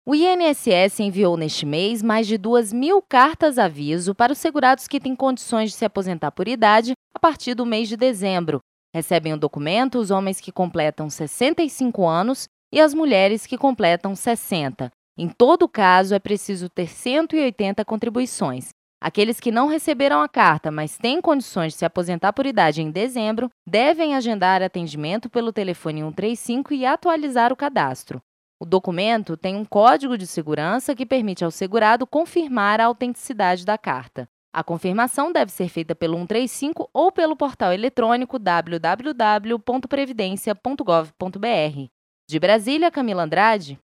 O INSS enviou neste mês mais de 2.000 cartas-aviso para os segurados que têm condições de se aposentar por idade a partir do mês de dezembro. Recebem o documento os homens que completam 65 anos e as mulheres que completam 60. Em todo caso, é preciso ter 180 contribuições. Aqueles que não receberam a carta, mas têm condições de se aposentar por idade em dezembro, devem agendar atendimento pelo telefone 135 e atualizar o cadastro. O documento tem um código de segurança que permite ao segurado confirmar a autenticidade da carta. A confirmação deve ser feita pelo 135 ou pelo portal eletrônico www.previdencia.gov.br. De Brasília, Camila Andrade.